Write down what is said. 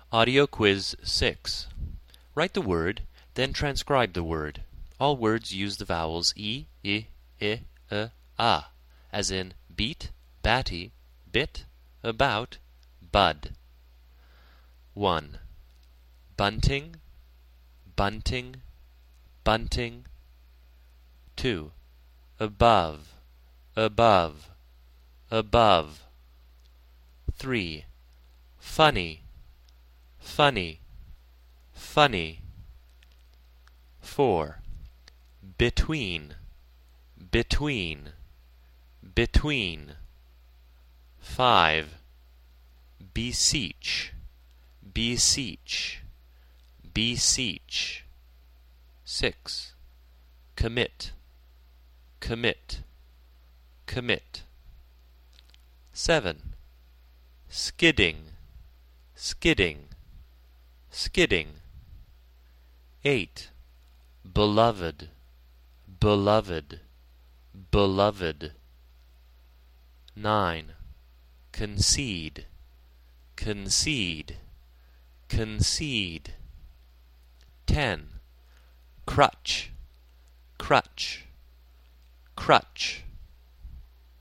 Audio Quiz 6. Write the word, then transcribe the word. All words use the vowels e, I, a, as in beat, batty, bit, about, bud. 1. Bunting, bunting, bunting. 2. Above, above, above. 3. Funny, funny, funny. 4. Between, between, between. 5. Beseech, beseech, beseech. 6. Commit, commit, commit. 7. Skidding, skidding, skidding. 8. Beloved, beloved, beloved. 9. Concede, concede, concede. 10. Crutch, crutch, crutch.